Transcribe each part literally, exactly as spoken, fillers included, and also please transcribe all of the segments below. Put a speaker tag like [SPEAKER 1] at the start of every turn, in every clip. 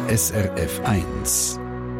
[SPEAKER 1] S R F eins.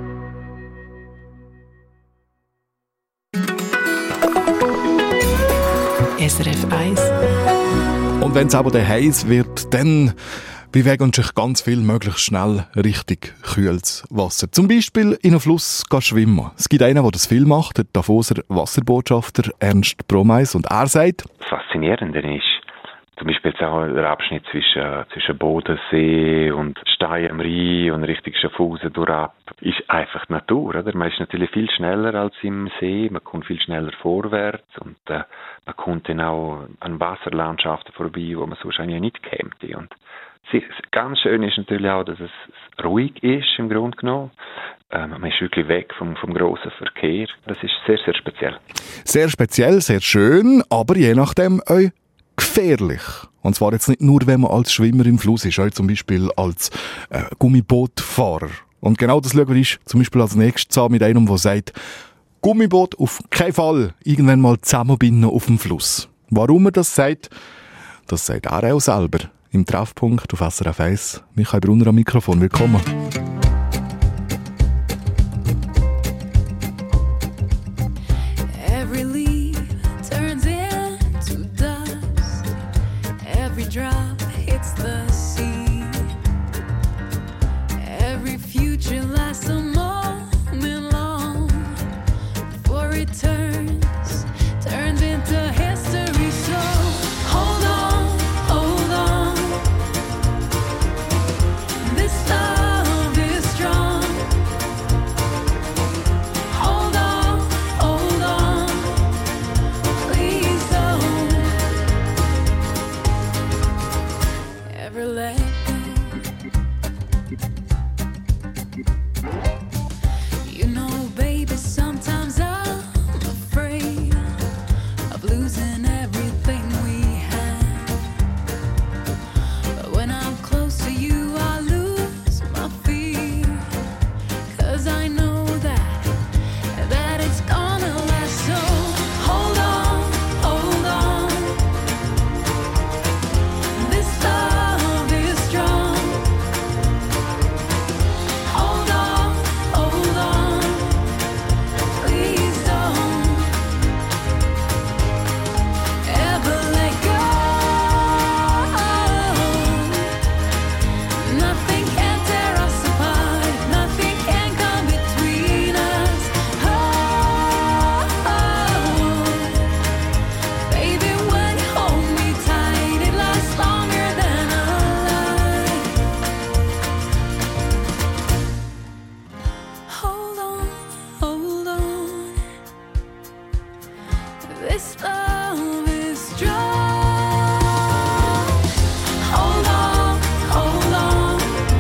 [SPEAKER 2] S R F eins.
[SPEAKER 3] Und wenn es aber der heiß wird, dann bewegen sich ganz viel möglichst schnell richtig kühles Wasser. Zum Beispiel in einem Fluss gehen schwimmen. Es gibt einen, der das viel macht, der Davoser Wasserbotschafter Ernst Bromeis. Und er sagt,
[SPEAKER 4] das Faszinierende ist, zum Beispiel jetzt auch der Abschnitt zwischen, zwischen Bodensee und Stein am Rhein und Richtung Schaffhausen durchab, ist einfach die Natur, oder? Man ist natürlich viel schneller als im See, man kommt viel schneller vorwärts und äh, man kommt dann auch an Wasserlandschaften vorbei, wo man sonst eigentlich nicht käme. Und ganz schön ist natürlich auch, dass es ruhig ist, im Grunde genommen. Ähm, man ist wirklich weg vom, vom grossen Verkehr. Das ist sehr, sehr speziell.
[SPEAKER 3] Sehr speziell, sehr schön, aber je nachdem auch gefährlich. Und zwar jetzt nicht nur, wenn man als Schwimmer im Fluss ist, auch zum Beispiel als äh, Gummibootfahrer. Und genau das schauen wir uns zum Beispiel als nächstes an mit einem, der sagt, Gummiboot auf keinen Fall irgendwann mal zusammenbinden auf dem Fluss. Warum er das sagt, das sagt er auch selber. Im Treffpunkt auf S R F eins. Michael Brunner am Mikrofon. Willkommen.
[SPEAKER 5] Every leaf turns into dust. Every drop hits the sea. Every future lasts a moment long. Before it turns, turns into history. So hold on, hold on. This love is strong. Hold on, hold on. Please don't ever let go. You know, baby, sometimes I'm afraid of losing everything we have. But when I'm close to you, I lose my fear. 'Cause I know that, that it's gonna last. So hold on, hold on. This love is strong. Hold on, hold on. Please don't ever let go. Nothing can tear us apart. Nothing can come between us. Oh, baby, when you hold me tight, it lasts longer than a life. Hold on, hold on. This love is strong. Hold on, hold on.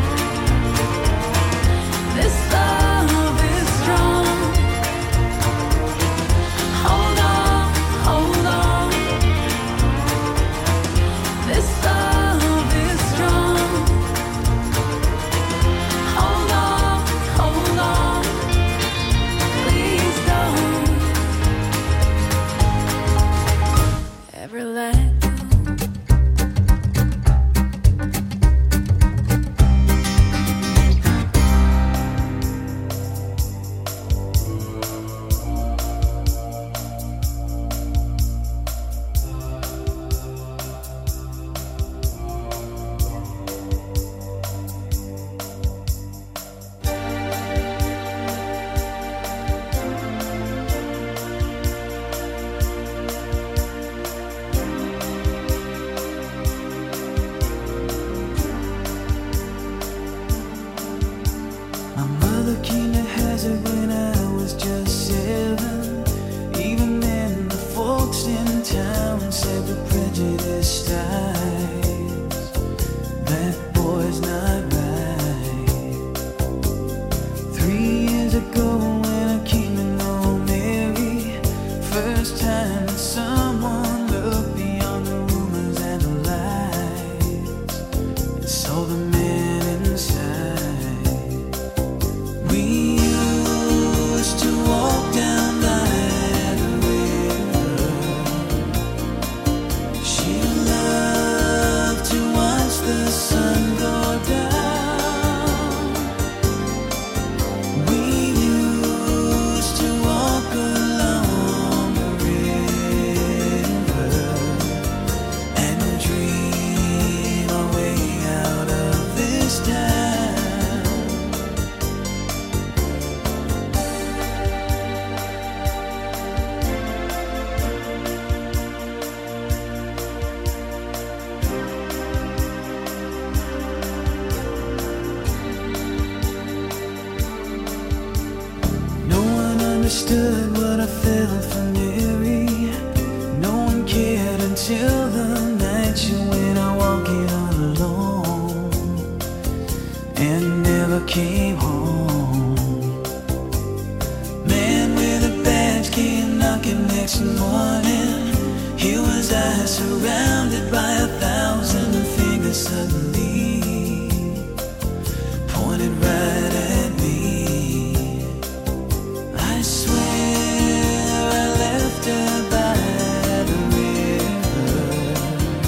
[SPEAKER 2] understood what I felt for Mary. No one cared until the night you went out walking all alone and never came home. Man with a badge came knocking next morning. Here was I surrounded by a thousand fingers suddenly pointed right at me. I swear I left her by the river.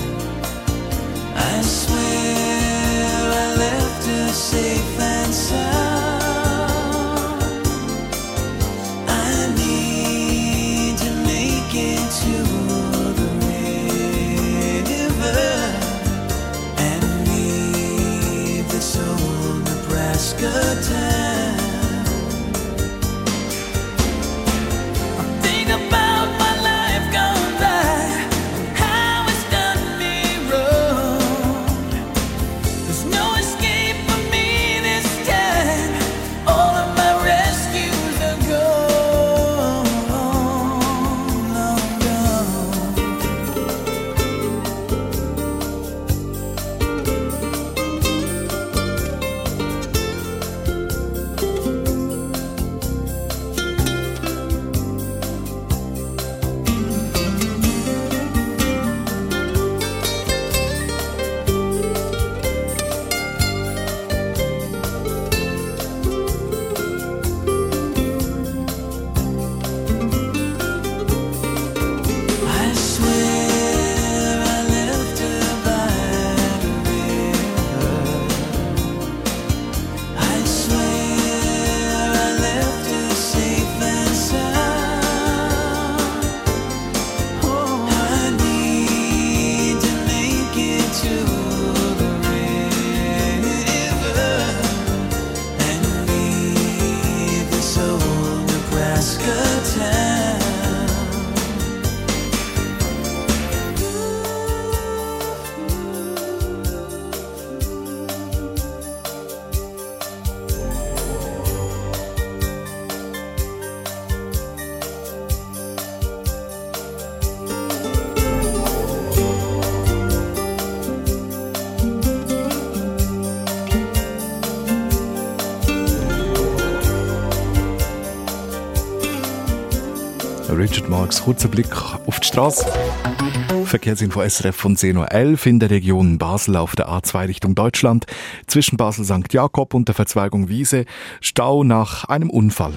[SPEAKER 2] I swear I left her safe and sound. I need to make it to the river and leave this old Nebraska town. I think about my life gone by, how it's done me wrong. There's no escape for me this time. All of my rescues are gone, long gone. I swear I left her by the river. I swear I left her safe and sound. Oh, I need to make it to the river and leave this old Nebraska town.
[SPEAKER 3] Richard Marx, kurzer Blick auf die Straße. Verkehrsinfo S R F von zehn Uhr elf in der Region Basel auf der A zwei Richtung Deutschland. Zwischen Basel Sankt Jakob und der Verzweigung Wiese. Stau nach einem Unfall.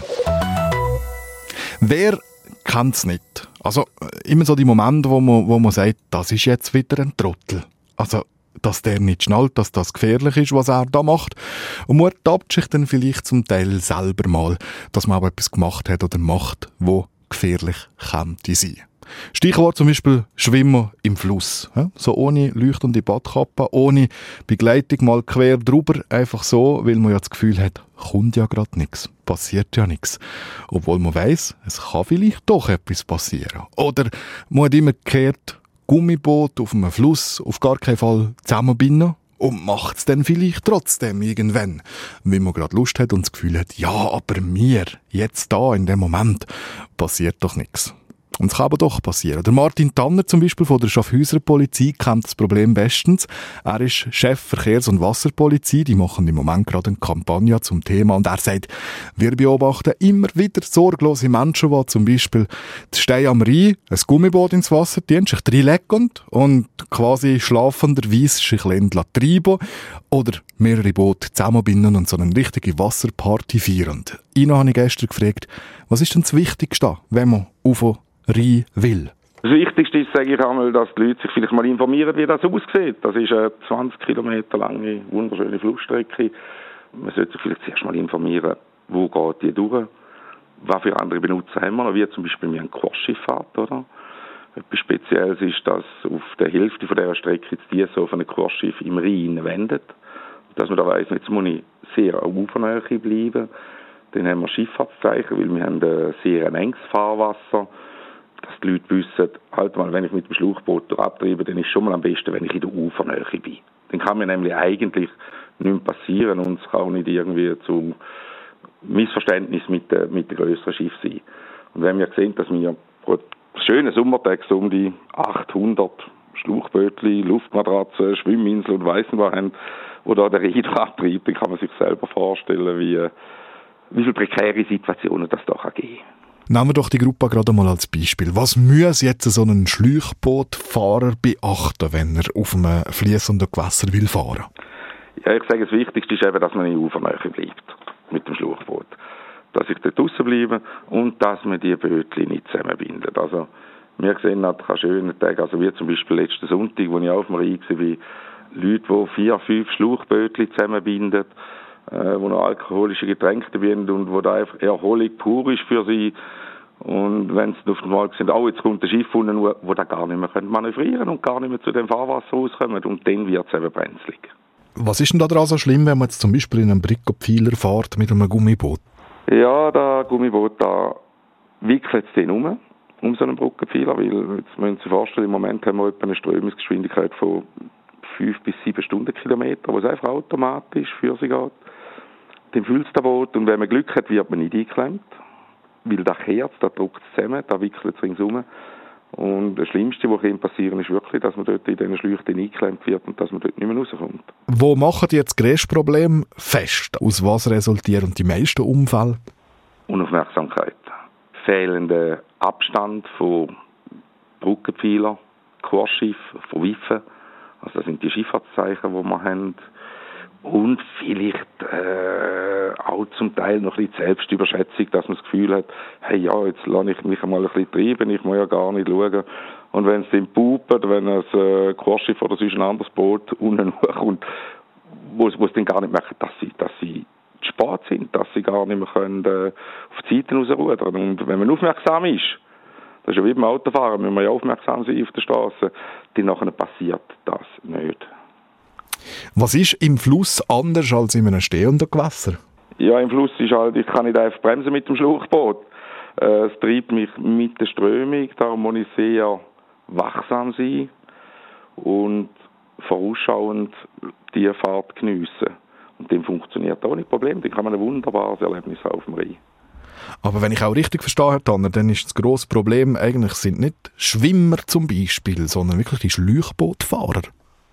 [SPEAKER 3] Wer kennt's nicht? Also immer so die Momente, wo man, wo man sagt, das ist jetzt wieder ein Trottel. Also, dass der nicht schnallt, dass das gefährlich ist, was er da macht. Und man ertappt sich dann vielleicht zum Teil selber mal, dass man aber etwas gemacht hat oder macht, wo gefährlich könnte sein. Stichwort zum Beispiel Schwimmen im Fluss. So ohne leuchtende Badkappe, ohne Begleitung mal quer drüber, einfach so, weil man ja das Gefühl hat, kommt ja gerade nichts, passiert ja nichts. Obwohl man weiss, es kann vielleicht doch etwas passieren. Oder man hat immer gekehrt, Gummiboot auf einem Fluss, auf gar keinen Fall zusammenbinden und macht es dann vielleicht trotzdem irgendwann, wenn man gerade Lust hat und das Gefühl hat, ja, aber mir, jetzt da, in dem Moment, passiert doch nichts. Und es kann aber doch passieren. Der Martin Tanner zum Beispiel von der Schaffhäuser Polizei kennt das Problem bestens. Er ist Chef Verkehrs- und Wasserpolizei. Die machen im Moment gerade eine Kampagne zum Thema. Und er sagt, wir beobachten immer wieder sorglose Menschen, die zum Beispiel die Steine am Rhein ein Gummiboot ins Wasser tun, sich reinlegen und quasi schlafenderweise sich treiben oder mehrere Boote zusammenbinden und so eine richtige Wasserparty feiern. Ihn habe ich gestern gefragt, was ist denn das Wichtigste, wenn man auf Rhein will?
[SPEAKER 6] Das Wichtigste ist, sage ich einmal, dass die Leute sich vielleicht mal informieren, wie das aussieht. Das ist eine zwanzig Kilometer lange, wunderschöne Flussstrecke. Man sollte sich vielleicht zuerst mal informieren, wo geht die durch, was für andere Benutzer haben wir noch, wie zum Beispiel wir eine Kursschifffahrt, oder? Etwas Spezielles ist, dass auf der Hälfte von dieser Strecke die so auf ein Kursschiff im Rhein wendet. Dass man da weiss, jetzt muss ich sehr auf Ufernähe bleiben. Dann haben wir Schifffahrtszeichen, weil wir haben ein sehr enges Fahrwasser. Dass die Leute wissen, halt mal, wenn ich mit dem Schlauchboot abtreibe, dann ist es schon mal am besten, wenn ich in der Ufernähe bin. Dann kann mir nämlich eigentlich nichts passieren und es kann auch nicht irgendwie zu Missverständnis mit den mit den grösseren Schiffen sein. Und wenn wir sehen, dass wir pro schönen Sommertag so um die achthundert Schlauchbötchen, Luftmatratzen, Schwimminseln und weiss nicht was haben, wo da der Reeder abtreibt, dann kann man sich selber vorstellen, wie, wie viele prekäre Situationen das da kann geben kann.
[SPEAKER 3] Nehmen wir doch die Gruppe gerade mal als Beispiel. Was muss jetzt so ein Schlauchbootfahrer beachten, wenn er auf einem fließenden Gewässer will fahren?
[SPEAKER 6] Ja, ich sage, das Wichtigste ist eben, dass man in Ufernähe bleibt mit dem Schlauchboot. Dass ich dort draussen bleibe und dass man die Bötchen nicht zusammenbindet. Also, wir sehen an schönen Tagen, also wie zum Beispiel letzten Sonntag, wo ich auf dem Rhein war, Leute, die vier, fünf Schlauchbötchen zusammenbinden, äh, wo noch alkoholische Getränke dabei sind und wo da einfach Erholung pur ist für sie. Und wenn sie auf einmal sind, oh, jetzt kommt ein Schiff unten, wo da gar nicht mehr manövrieren können und gar nicht mehr zu dem Fahrwasser rauskommen. Und dann wird es eben brenzlig.
[SPEAKER 3] Was ist denn da dran so schlimm, wenn man jetzt zum Beispiel in einem Bricko-Pfeiler fährt mit einem Gummiboot?
[SPEAKER 6] Ja, das Gummiboot da wickelt es dann um, um so einen Brückenpfeiler, weil, jetzt müssen Sie sich vorstellen, im Moment haben wir etwa eine Strömungsgeschwindigkeit von fünf bis sieben Stundenkilometer, wo es einfach automatisch für sie geht. Dann füllt es das Boot und wenn man Glück hat, wird man nicht eingeklemmt, weil das kehrt, das drückt es zusammen, das wickelt es ringsum. Und das Schlimmste, was passieren kann, ist wirklich, dass man dort in diesen Schläuchen eingeklemmt wird und dass man dort nicht mehr rauskommt.
[SPEAKER 3] Wo machen die jetzt das grösste Problem fest? Aus was resultieren die meisten Unfälle?
[SPEAKER 6] Unaufmerksamkeit. Fehlender Abstand von Brückenpfeilern, Kursschiff, von Wiffen. Also das sind die Schifffahrtszeichen, die wir haben. Und vielleicht äh, auch zum Teil noch ein bisschen Selbstüberschätzung, dass man das Gefühl hat, hey ja, jetzt lasse ich mich einmal ein bisschen treiben, ich muss ja gar nicht schauen. Und wenn es dann pupert, wenn ein äh, Kursschiff oder sonst ein anderes Boot unten hochkommt, wo es dann gar nicht merken, dass sie, dass sie zu spät sind, dass sie gar nicht mehr können, äh, auf die Seiten rausrudern. Und wenn man aufmerksam ist, das ist ja wie beim Autofahren, wenn man ja aufmerksam sein auf der Straße, dann nachher passiert das nicht.
[SPEAKER 3] Was ist im Fluss anders als in einem stehenden Gewässer?
[SPEAKER 6] Ja, im Fluss ist halt, ich kann nicht einfach bremsen mit dem Schlauchboot. Äh, es treibt mich mit der Strömung, darum muss ich sehr wachsam sein und vorausschauend die Fahrt geniessen. Und dann funktioniert auch nicht Problem, dann kann man ein wunderbares Erlebnis haben auf dem Rhein.
[SPEAKER 3] Aber wenn ich auch richtig verstehe, Herr Tanner, dann ist das grosse Problem eigentlich sind nicht Schwimmer zum Beispiel, sondern wirklich die Schlauchbootfahrer.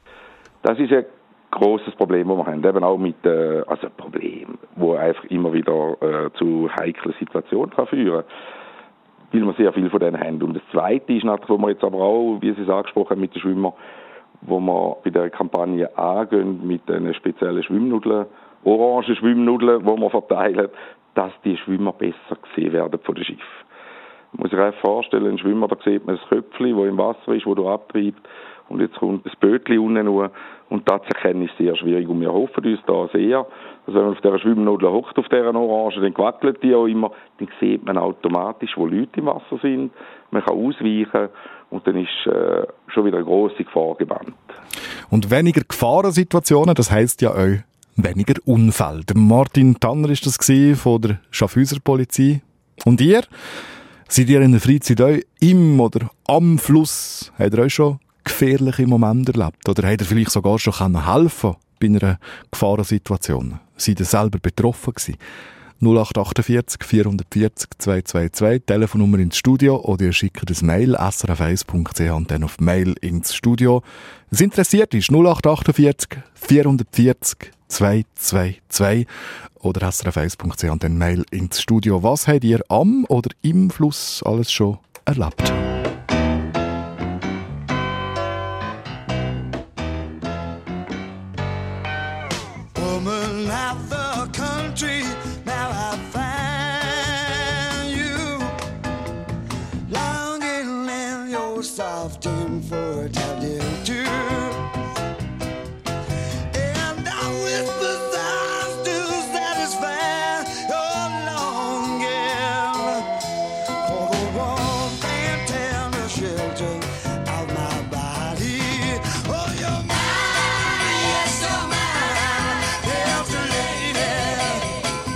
[SPEAKER 3] Das
[SPEAKER 6] ist ein grosses Problem, das wir haben, eben auch mit, äh, also ein Problem, das einfach immer wieder äh, zu heiklen Situationen kann führen kann, weil wir sehr viel von denen haben. Und das Zweite ist natürlich, wo wir jetzt aber auch, wie Sie es angesprochen haben, mit den Schwimmern, wo wir bei der Kampagne angehen mit den speziellen Schwimmnudeln, orangen Schwimmnudeln, die wir verteilen, dass die Schwimmer besser gesehen werden von dem Schiff. Man muss sich einfach vorstellen, ein Schwimmer, da sieht man das Köpfchen, das im Wasser ist, das da abtreibt, und jetzt kommt das Bötchen unten nur, und das zu erkennen ist sehr schwierig. Und wir hoffen uns da sehr, dass wenn man auf dieser Schwimmnudel hockt, auf dieser Orange, dann wackelt die auch immer, dann sieht man automatisch, wo Leute im Wasser sind, man kann ausweichen und dann ist äh, schon wieder eine grosse Gefahr gebannt.
[SPEAKER 3] Und weniger Gefahrensituationen, das heisst ja auch weniger Unfälle. Der Martin Tanner war das von der Schaffhäuser Polizei. Und ihr? Seid ihr in der Freizeit auch im oder am Fluss? Habt ihr euch schon gefährliche Momente erlebt? Oder habt ihr vielleicht sogar schon helfen bei einer Gefahrensituation? Seid ihr selber betroffen gewesen? null acht achtundvierzig vierhundertvierzig zweihundertzweiundzwanzig, Telefonnummer ins Studio, oder ihr schickt ein Mail s r f eins punkt c h und dann auf Mail ins Studio. Was interessiert ist, null acht achtundvierzig vierhundertvierzig zweihundertzweiundzwanzig oder s r f eins punkt c h und dann Mail ins Studio. Was habt ihr am oder im Fluss alles schon erlebt?
[SPEAKER 2] Woman of the country, now I find you longing in your soft and fertile too. And I whisper sighs to satisfy your longing for the warmth and tender shelter of my body. Oh, you're mine, yes, you're mine. There's a lady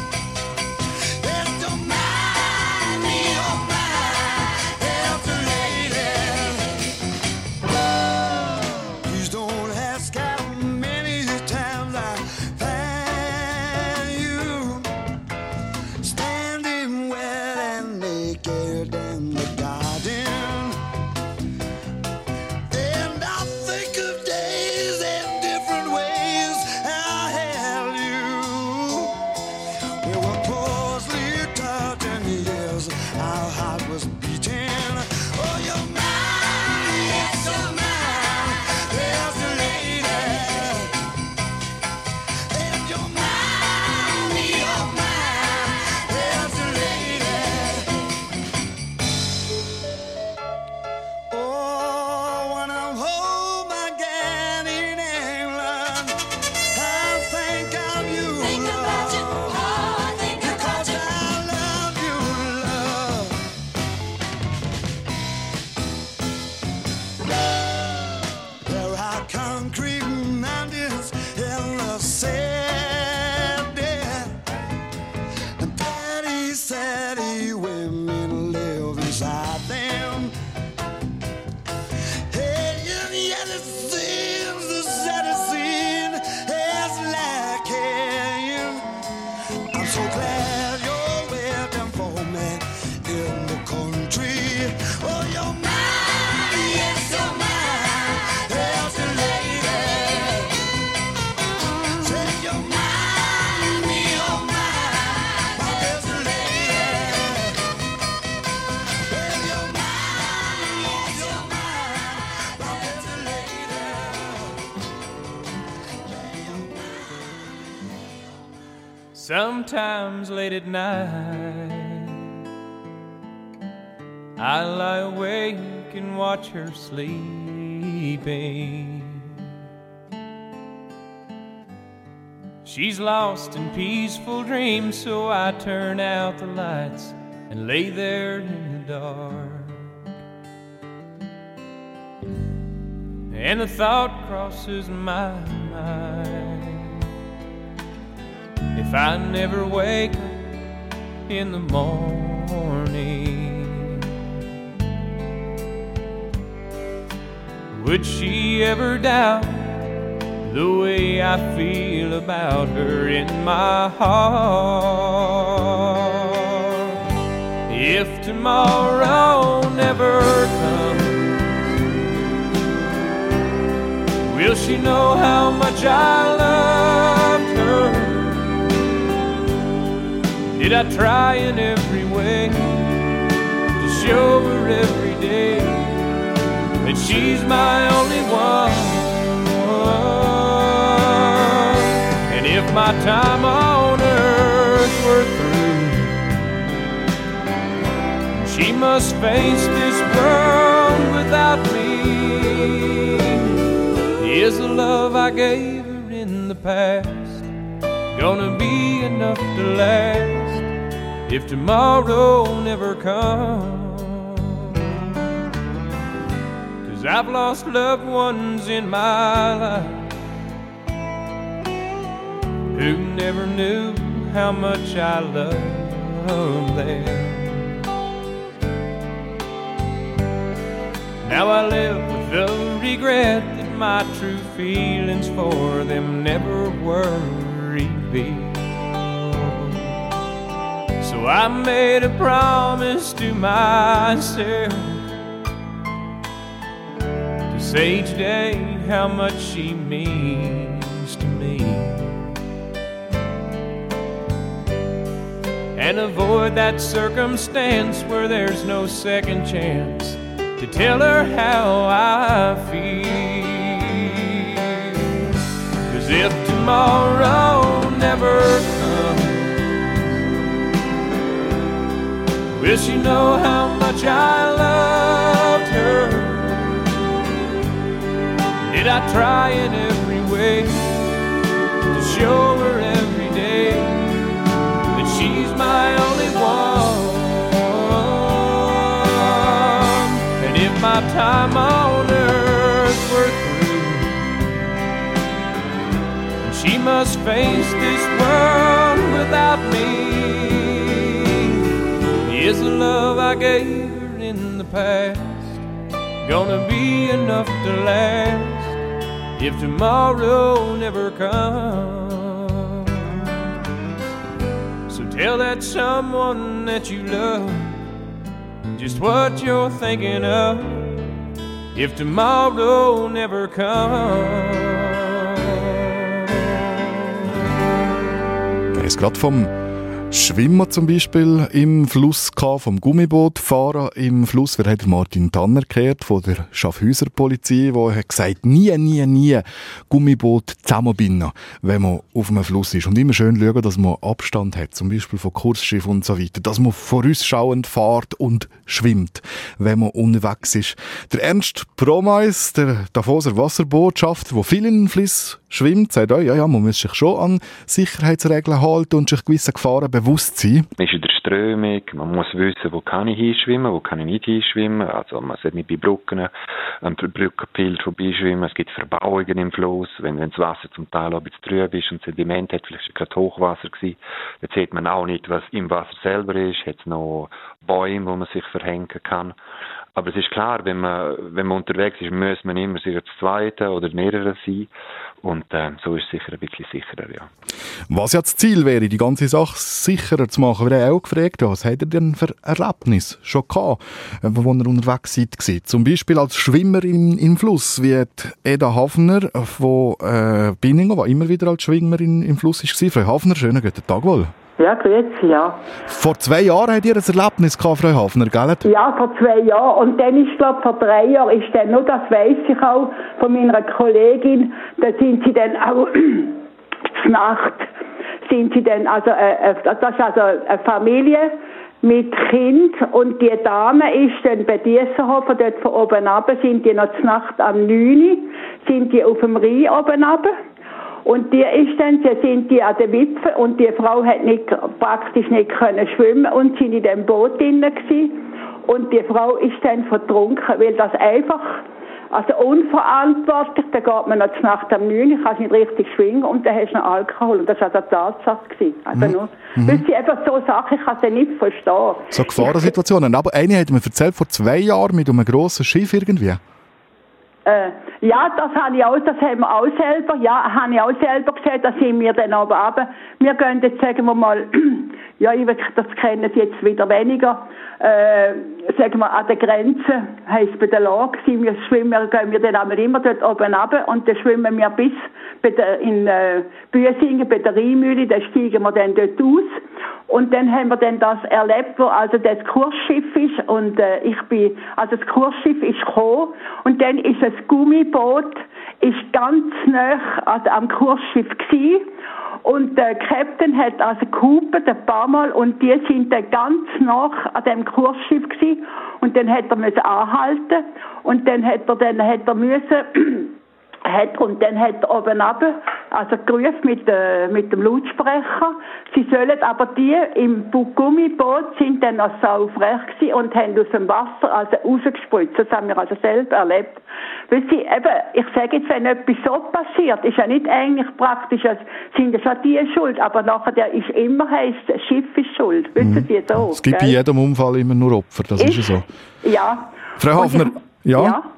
[SPEAKER 2] so glad you're waiting for me in the country. Oh, you're mine, yes, you're mine, healthy lady. Say you're mine, you're mine, my healthy lady. Well, you're mine, yes, you're mine, my healthy lady.
[SPEAKER 7] Sometimes late at night, I lie awake and watch her sleeping. She's lost in peaceful dreams, so I turn out the lights and lay there in the dark. And a thought crosses my mind: if I never wake up in the morning, would she ever doubt the way I feel about her in my heart? If tomorrow never comes, will she know how much I loved her? Did I try in every way to show her every day that she's my only one? And if my time on earth were through, she must face this world without me. Is the love I gave her in the past gonna be enough to last if tomorrow never comes? 'Cause I've lost loved ones in my life who never knew how much I loved them. Now I live with the regret that my true feelings for them never were revealed. So I made a promise to myself to say each day how much she means to me, and avoid that circumstance where there's no second chance to tell her how I feel. 'Cause if tomorrow never comes, will she know how much I loved her? Did I try in every way to show her every day that she's my only one? And if my time on earth were through, she must face this world without me, is the love I gave her in the past gonna be enough to last if tomorrow never comes? So tell that someone that you love just what you're thinking of if tomorrow never comes.
[SPEAKER 3] Er ist gerade vom Schwimmer zum Beispiel im Fluss gehabt, vom Gummibootfahrer im Fluss. Wer hat Martin Tanner gehört von der Schaffhäuser Polizei, der hat gesagt, nie, nie, nie Gummiboot zusammenbinden, wenn man auf einem Fluss ist. Und immer schön schauen, dass man Abstand hat, zum Beispiel von Kursschiff und so weiter. Dass man vorausschauend fährt und schwimmt, wenn man unterwegs ist. Der Ernst Promeis, der Davoser Wasserbotschafter, der viel in den Fluss schwimmt, sagt auch, ja, ja, man muss sich schon an Sicherheitsregeln halten und sich gewissen Gefahren bewusst sein.
[SPEAKER 4] Man ist in der Strömung, man muss wissen, wo kann ich hinschwimmen, wo kann ich nicht hinschwimmen. Also man sollte nicht bei Brücken am Brückenbild vorbeischwimmen. Es gibt Verbauungen im Fluss, wenn, wenn das Wasser zum Teil auch ein bisschen trüb ist und Sediment hat, vielleicht ist gerade Hochwasser gewesen, dann sieht man auch nicht, was im Wasser selber ist, hat es noch Bäume, wo man sich verhängen kann. Aber es ist klar, wenn man, wenn man unterwegs ist, muss man immer sicher zu zweit oder mehrere sein. Und äh, so ist es sicher ein bisschen sicherer, ja.
[SPEAKER 3] Was ja das Ziel wäre, die ganze Sache sicherer zu machen, wir haben auch gefragt, was habt ihr denn für Erlebnis schon gehabt, wo ihr unterwegs seid gewesen? Zum Beispiel als Schwimmer im, im Fluss, wie Eda Hafner von äh, Binningen, die immer wieder als Schwimmerin im Fluss war. Frau Hafner, schönen guten Tag wohl.
[SPEAKER 8] Ja, grüezi, ja.
[SPEAKER 3] Vor zwei Jahren habt ihr ein Erlebnis gehabt, Frau Hafner, gell?
[SPEAKER 8] Ja, vor zwei Jahren. Und dann ist, glaube ich, vor drei Jahren ist dann, nur das weiss ich auch von meiner Kollegin, da sind sie dann auch zur Nacht, sind sie dann, also, äh, das ist also eine Familie mit Kind und die Dame ist dann bei Diessenhofen, dort von oben runter, sind die noch zur Nacht am neun, sind die auf dem Rhein oben runter. Und die ist dann, sie sind die an der Wipfel und die Frau hat nicht, praktisch nicht können schwimmen und sind in dem Boot drinnen gewesen. Und die Frau ist dann vertrunken, weil das einfach, also unverantwortlich, da geht man noch zur Nacht am neun, kannst nicht richtig schwimmen und dann hast du noch Alkohol. Und das war also eine Tatsache gewesen. Also
[SPEAKER 3] Mhm.
[SPEAKER 8] nur,
[SPEAKER 3] Mhm.
[SPEAKER 8] weil sie einfach so Sachen, ich kann sie nicht verstehen.
[SPEAKER 3] So Gefahrensituationen. Aber eine hat mir erzählt, vor zwei Jahren mit einem grossen Schiff irgendwie.
[SPEAKER 8] Äh, ja, das habe ich auch, das haben wir auch selber, ja, habe ich auch selber gesehen, da sind wir dann aber runter. Wir gehen jetzt, sagen wir mal, ja, ich weiß, das kennen Sie jetzt wieder weniger, äh, sagen wir, an der Grenze, heisst bei der Lage, sind wir schwimmen, gehen wir dann aber immer dort oben runter und dann schwimmen wir bis bei der, in äh, Büsingen, bei der Rheinmühle, dann steigen wir dann dort aus. Und dann haben wir dann das erlebt, wo also das Kursschiff ist und äh, ich bin, also das Kursschiff ist gekommen und dann ist das Gummiboot ist ganz nah also am Kursschiff gsi und der Captain hat also gehupert ein paar Mal und die sind dann ganz nah an dem Kursschiff gsi und dann hat er müssen anhalten und dann hat er dann hat er müssen hat, und dann hat er oben runter, also gerufen mit, äh, mit dem Lautsprecher, sie sollen, aber die im Gummiboot sind dann noch saufrech gewesen und haben aus dem Wasser also rausgespritzt. Das haben wir also selber erlebt. Weil sie eben, ich sage jetzt, wenn etwas so passiert, ist ja nicht eigentlich praktisch, es sind ja schon die schuld, aber nachher der ist immer, heisst, das Schiff ist schuld. Wissen
[SPEAKER 3] Mhm.
[SPEAKER 8] Sie so?
[SPEAKER 3] Es gibt
[SPEAKER 8] gell?
[SPEAKER 3] bei jedem Unfall immer nur Opfer, das ist,
[SPEAKER 8] Ist-
[SPEAKER 3] ja so.
[SPEAKER 8] Ja.
[SPEAKER 3] Frau
[SPEAKER 8] Und
[SPEAKER 3] Hafner,
[SPEAKER 8] ich,
[SPEAKER 3] ja?
[SPEAKER 8] ja.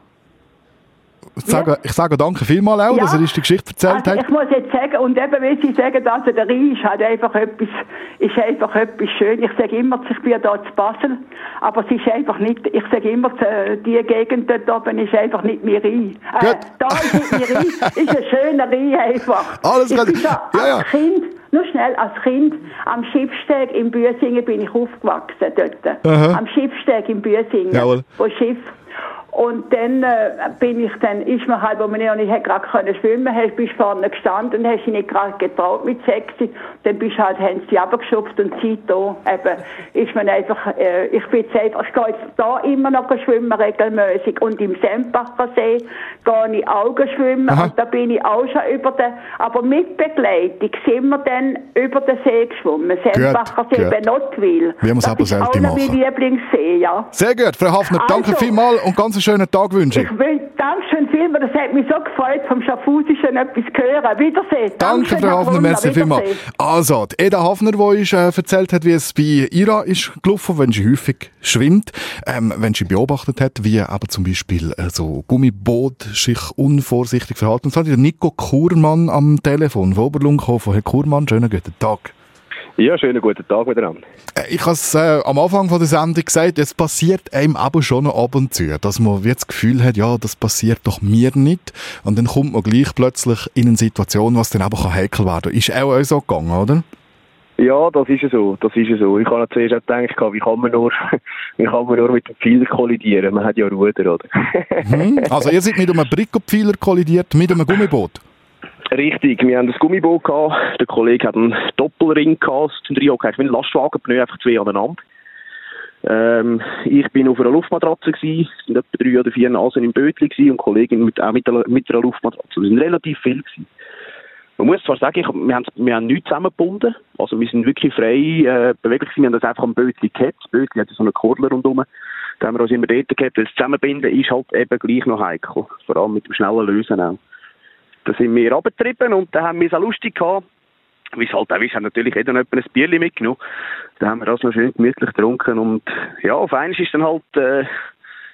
[SPEAKER 3] Ich sage, ich sage danke vielmals auch,
[SPEAKER 8] Ja.
[SPEAKER 3] dass er uns die Geschichte erzählt
[SPEAKER 8] Also
[SPEAKER 3] hat.
[SPEAKER 8] ich muss jetzt sagen, und eben, wenn Sie sagen, also der Rhein ist halt einfach etwas, ist einfach etwas schön. Ich sage immer, ich bin ja da zu Basel, aber es ist einfach nicht, ich sage immer, die Gegend dort oben ist einfach nicht mehr Rhein. Äh,
[SPEAKER 3] Gut.
[SPEAKER 8] da ist nicht mehr Rhein, ist ein schöner Rhein einfach.
[SPEAKER 3] Alles
[SPEAKER 8] ich
[SPEAKER 3] klar.
[SPEAKER 8] bin ja,
[SPEAKER 3] Ja,
[SPEAKER 8] als
[SPEAKER 3] ja.
[SPEAKER 8] Kind, nur schnell, als Kind, am Schiffsteg in Büsingen bin ich aufgewachsen dort.
[SPEAKER 3] Aha.
[SPEAKER 8] Am Schiffsteg in Büsingen,
[SPEAKER 3] Jawohl.
[SPEAKER 8] wo Schiff. Und dann äh, bin ich dann, ist mir halt, wo man nicht, ich hätte gerade können schwimmen, hast, bist vorne gestanden und hast dich nicht gerade getraut mit sechzig. Dann bist halt, haben sie runtergeschupft und seit da eben, ist man einfach, äh, ich bin jetzt einfach, ich gehe jetzt da immer noch schwimmen, regelmäßig. Und im Sempacher See gehe ich auch schwimmen.
[SPEAKER 3] Aha.
[SPEAKER 8] Und da bin ich auch schon über den, aber mit Begleitung sind wir dann über den See geschwommen. Sempacher See
[SPEAKER 3] gut.
[SPEAKER 8] bei Nottwil.
[SPEAKER 3] Wie wir es
[SPEAKER 8] Das
[SPEAKER 3] aber
[SPEAKER 8] ist auch
[SPEAKER 3] selten
[SPEAKER 8] noch mein
[SPEAKER 3] machen.
[SPEAKER 8] Lieblingssee, ja.
[SPEAKER 3] Sehr gut, Frau Hafner, danke
[SPEAKER 8] Also-
[SPEAKER 3] vielmals und ganz einen schönen Tag wünsche ich.
[SPEAKER 8] Ich will, danke schön vielmals, das hat mich so gefreut, vom Schaffhausischen etwas zu hören. Wiedersehen.
[SPEAKER 3] Danke,
[SPEAKER 8] schön,
[SPEAKER 3] Frau
[SPEAKER 8] Herr
[SPEAKER 3] Hafner,
[SPEAKER 8] Brunner.
[SPEAKER 3] merci vielmals.
[SPEAKER 8] Wiedersehen.
[SPEAKER 3] Also, die Eda Hafner, die uns äh, erzählt hat, wie es bei ihr ist gelaufen, wenn sie häufig schwimmt, ähm, wenn sie beobachtet hat, wie aber zum Beispiel äh, so Gummiboot sich unvorsichtig verhalten. Und so hat der Nico Kurmann am Telefon von Oberlung gekommen. Von Herr Kurmann, schönen guten Tag.
[SPEAKER 9] Ja, schönen guten Tag miteinander.
[SPEAKER 3] Äh, Ich habe es äh, am Anfang von der Sendung gesagt, es passiert einem aber schon noch ab und zu, dass man wie das Gefühl hat, ja, das passiert doch mir nicht. Und dann kommt man gleich plötzlich in eine Situation, was dann aber heikel werden kann. Ist auch euch so gegangen, oder?
[SPEAKER 9] Ja, das ist ja so, das ist ja so. Ich habe zuerst auch gedacht, wie kann man nur, wie kann man nur mit dem Pfeiler kollidieren? Man hat ja Ruder, oder?
[SPEAKER 3] Hm? Also ihr seid mit einem Bricko-Pfeiler kollidiert, mit einem Gummiboot?
[SPEAKER 9] Richtig, wir haben ein Gummiboot gehabt, der Kollege hat einen Doppelring gehabt, zum Dreihock heißt wie ein Lastwagenpneu, einfach zwei aneinander. Ähm, ich bin auf einer Luftmatratze gsi, es sind etwa drei oder vier Nasen im Bötli gsi und die Kollegin mit, auch mit, der, mit einer Luftmatratze. Das sind relativ viel gsi. Man muss zwar sagen, ich, wir, haben, wir haben nichts zusammengebunden, also wir sind wirklich frei äh, beweglich, wir haben das einfach am Bötli gehabt, das Bötli hat so einen Kordel rundherum, da haben wir uns immer dort gehabt, das Zusammenbinden ist halt eben gleich noch heikel, vor allem mit dem schnellen Lösen auch. Da sind wir runtergetrieben und da haben wir es auch lustig gehabt, wie es halt auch ist, haben natürlich jeder noch ein Bierchen mitgenommen, da haben wir das noch schön gemütlich getrunken und ja, auf einmal ist dann halt, äh,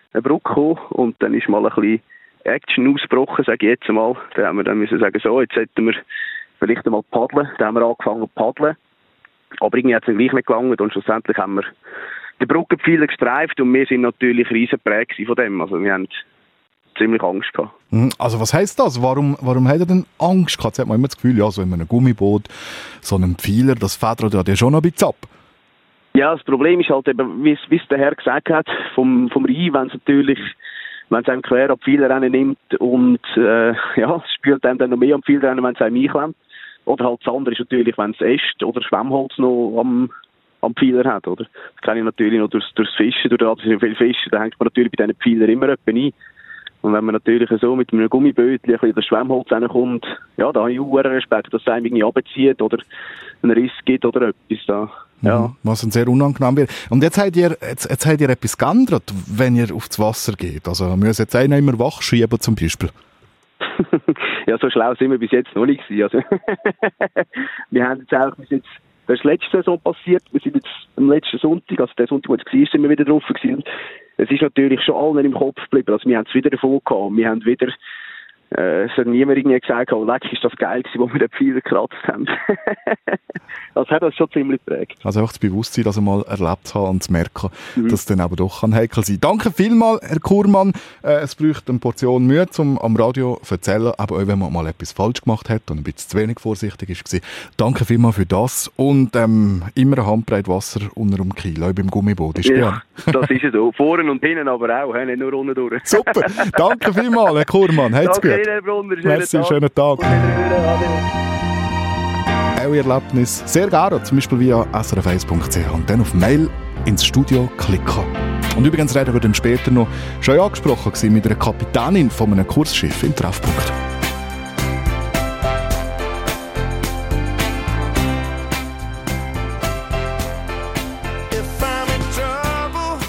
[SPEAKER 9] eine Brücke gekommen und dann ist mal ein bisschen Action ausgebrochen, sage ich jetzt mal. Dann haben wir dann müssen sagen, so, jetzt hätten wir vielleicht einmal paddeln. Dann haben wir angefangen zu paddeln. Aber irgendwie hat es dann gleich nicht gelangt und schlussendlich haben wir die Brückenpfeiler gestreift und wir sind natürlich riesen geprägt von dem. Also wir haben ziemlich Angst gehabt.
[SPEAKER 3] Also was heisst das? Warum, warum hat er denn Angst gehabt? Jetzt hat man immer das Gefühl, ja, so in einem Gummiboot, so einem Pfeiler, das federt ja schon noch ein bisschen ab.
[SPEAKER 9] Ja, das Problem ist halt eben, wie es der Herr gesagt hat, vom, vom Rhein, wenn es natürlich, wenn es einem quer ab Pfeilerrennen nimmt und äh, ja, es spürt einem dann noch mehr am Pfeilerrennen, wenn es einem einklemmt. Oder halt das andere ist natürlich, wenn es Äste oder Schwemmholz noch am, am Pfeiler hat, oder? Das kann ich natürlich noch durchs, durchs Fischen, durch das viel Fischen, da hängt man natürlich bei diesen Pfeilern immer etwa ein. Und wenn man natürlich so mit einem Gummibötchen ein bisschen das Schwemmholz reinkommt, ja, da habe ich auch Respekt, dass es einem irgendwie runterzieht oder einen Riss gibt oder etwas da. Ja.
[SPEAKER 3] Was dann sehr unangenehm wird. Und jetzt habt ihr, jetzt, jetzt habt ihr etwas geändert, wenn ihr aufs Wasser geht. Also müsst jetzt einer immer wach schieben zum Beispiel.
[SPEAKER 9] Ja, so schlau sind wir bis jetzt noch nicht gewesen. Also wir haben jetzt auch bis jetzt, das ist letzte Saison passiert, wir sind jetzt am letzten Sonntag, also der Sonntag, wo es war, sind wir wieder drauf gewesen. Es ist natürlich schon allen im Kopf geblieben, also wir haben es wieder davon gehabt, wir haben wieder Äh, es hat niemand irgendwie gesagt, oh, leck, ist das geil gewesen, wo wir den Pfeiler gekratzt haben. Also hat das schon ziemlich geprägt.
[SPEAKER 3] Also auch das Bewusstsein, das einmal erlebt zu haben und zu merken, mhm. dass es dann aber doch kann heikel sein. Danke vielmals, Herr Kurmann. Äh, es braucht eine Portion Mühe, um am Radio zu erzählen, aber auch wenn man mal etwas falsch gemacht hat und ein bisschen zu wenig vorsichtig war. Danke vielmals für das und ähm, immer ein Handbreit Wasser unter dem Kiel, auch beim Gummiboot. Ist
[SPEAKER 9] ja, das ist es so. Vorne und hinten aber auch, nicht nur unten durch.
[SPEAKER 3] Super, danke vielmals, Herr Kurmann. Hat's gut.
[SPEAKER 9] Herr Brunner, schönen
[SPEAKER 3] Merci,
[SPEAKER 9] Tag.
[SPEAKER 3] schönen Tag. Eure Erlebnis sehr gerne, zum Beispiel via s r f eins punkt c h und dann auf Mail ins Studio klicken. Und übrigens reden wir dann später noch, schon angesprochen gewesen, mit einer Kapitänin von einem Kursschiff im Treffpunkt.
[SPEAKER 2] If I'm in trouble,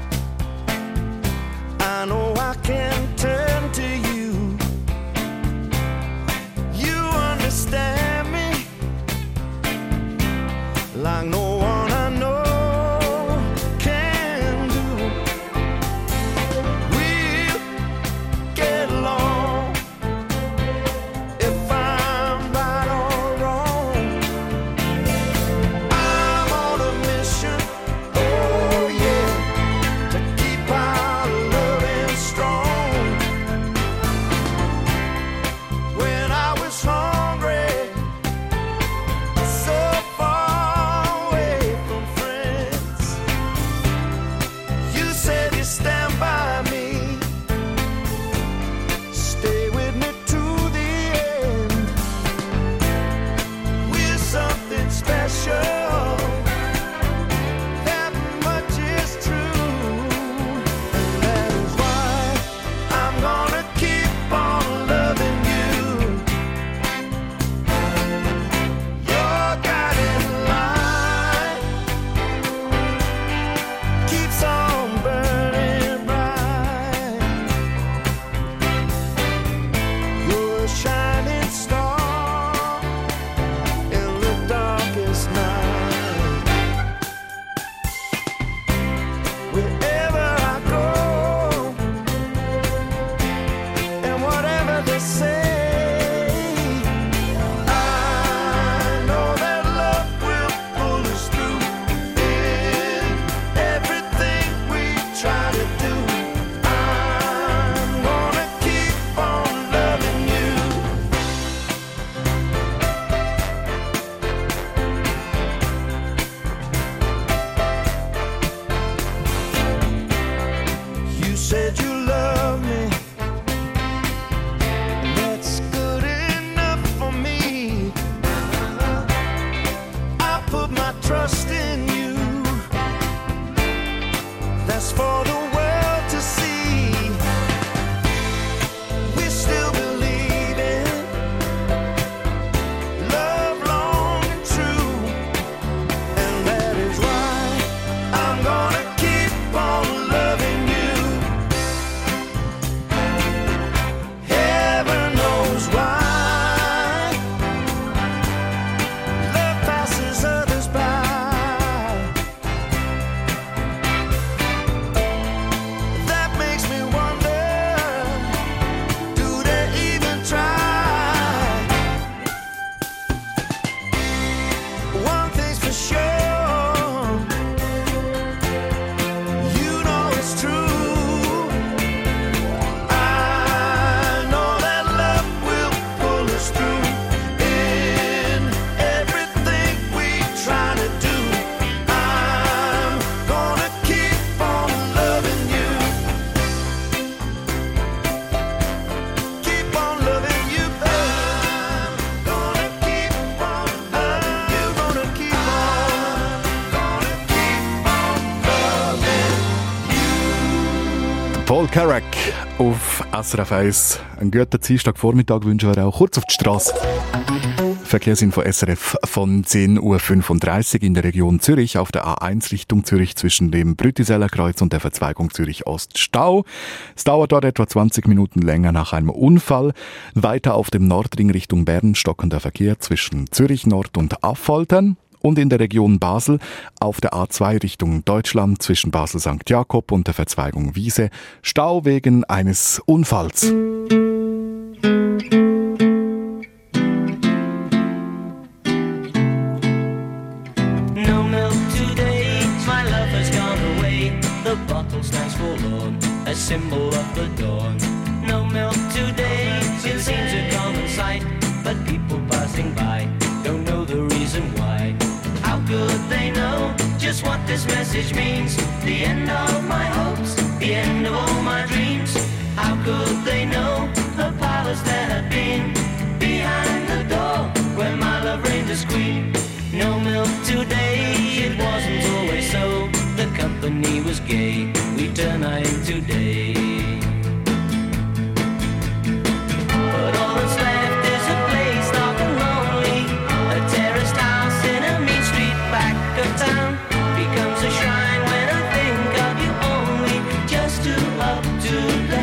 [SPEAKER 2] I know I can turn to you. You understand me like no one I know can do. We'll get along if I'm right or wrong. I'm on a mission, oh yeah, to keep our loving strong. When I was hungry, so far away from friends, you said you stand by me, stay with me to the end. We're something special, that much is true, and that is why I'm gonna keep on loving you. Your guiding light keeps on burning bright. You're a shining star in the darkest night. Wherever I go, and whatever they say, I know that love will pull us through in everything we try to do. I'm gonna keep on loving you. You said you love me, and that's good enough for me. I put my trust in you, that's for the world to see. We still believe in love long and true, and that is why I'm gonna keep on loving you. Heaven knows why love passes others by.
[SPEAKER 3] Paul Carrack auf S R F eins. Einen guten Dienstagvormittag wünschen wir auch kurz auf die Straße. Verkehrsinfo S R F von zehn Uhr fünfunddreißig in der Region Zürich auf der A eins Richtung Zürich zwischen dem Brütiseller Kreuz und der Verzweigung Zürich Ost Stau. Es dauert dort etwa zwanzig Minuten länger nach einem Unfall. Weiter auf dem Nordring Richtung Bern stockender Verkehr zwischen Zürich Nord und Affoltern. Und in der Region Basel auf der A zwei Richtung Deutschland zwischen Basel Sankt Jakob und der Verzweigung Wiese Stau wegen eines Unfalls.
[SPEAKER 10] A symbol of the dawn. No milk today, it seems a common sight, but people passing by don't know the reason why. How could they know just what this message means? The end of my hopes, the end of all my dreams. How could they know the palace that had been behind the door where my love reigned as queen? No milk today, it wasn't always so. The company was gay, we turn night into day. But all that's left is a place dark and lonely. A terraced house in a mean street back of town becomes a shrine when I think of you only. Just to up, to